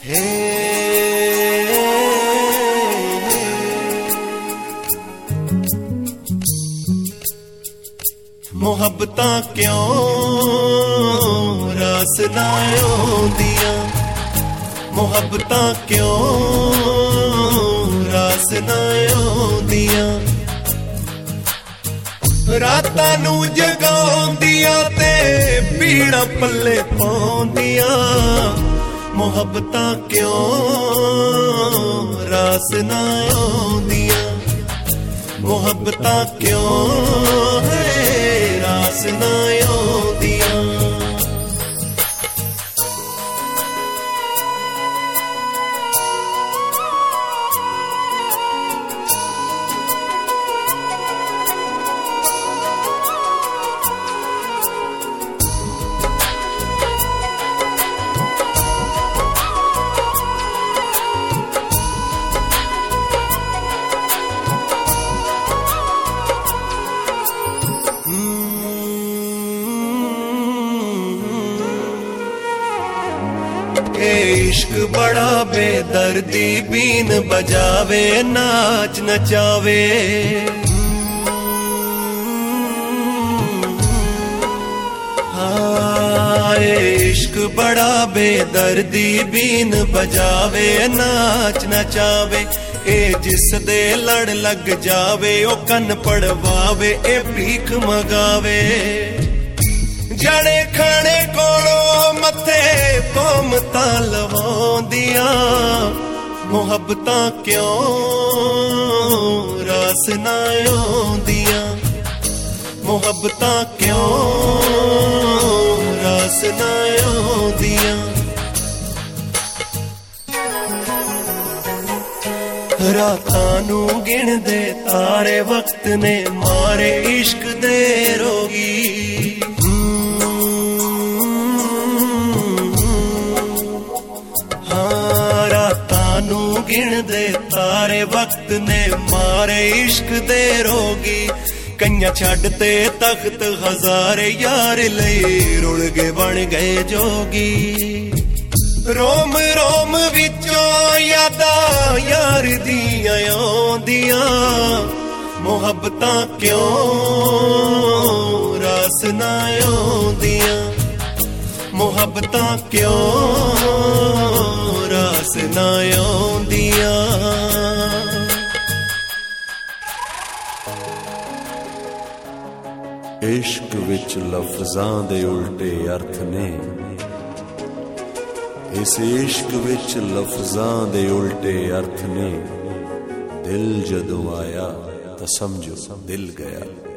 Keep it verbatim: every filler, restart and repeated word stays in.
ਮੁਹੱਬਤਾਂ ਕਿਉਂ ਰਾਸ ਨਾ ਆਉਂਦੀਆਂ, ਮੁਹੱਬਤਾਂ ਕਿਉਂ ਰਾਸ ਨਾ ਆਉਂਦੀਆਂ, ਰਾਤਾਂ ਨੂੰ ਜਗਾਉਂਦੀਆਂ ਤੇ ਪੀੜਾਂ ਪੱਲੇ ਪਾਉਂਦੀਆਂ। ਮੁਹੱਬਤਾਂ ਕਿਉਂ ਰਾਸ ਨਾ ਆਉਂਦੀਆਂ, ਮੁਹੱਬਤਾਂ ਕਿਉਂ ਹੈ ਰਾਸ ਨਾ ਆਉਂਦੀਆਂ। इश्क बड़ा बेदर्दी बीन बजावे नाच नचावे। हाँ इश्क बड़ा बेदर्दी बीन बजावे नाच नचावे। ए जिस दे लड़ लग जावे ओ कन पड़वावे ए भीख मंगावे। जड़े खाने कोलों मथे कोमतां लवाउंदियां। मुहब्बतां क्यों रास ना आउंदियां, मुहब्बतां क्यों रास ना आउंदियां। रातां नूं गिणदे तारे वक्त ने मारे इश्क दे रोगी। गिणदे तारे वक्त ने मारे इश्क दे रोगी। कन्या छड्डते तख्त हजारे यार लई रुल गए बन गए जोगी। रोम रोम विचों यादां यार दियां आउंदियां। मुहब्बतां क्यों रास ना आउंदियां, मुहब्बतां क्यों रास ना आउंदियां। इश्क विच लफ्ज़ां दे उल्टे अर्थ ने। इस इश्क विच लफ्ज़ां दे उल्टे अर्थ ने। दिल जदों आया तां समझो दिल गया।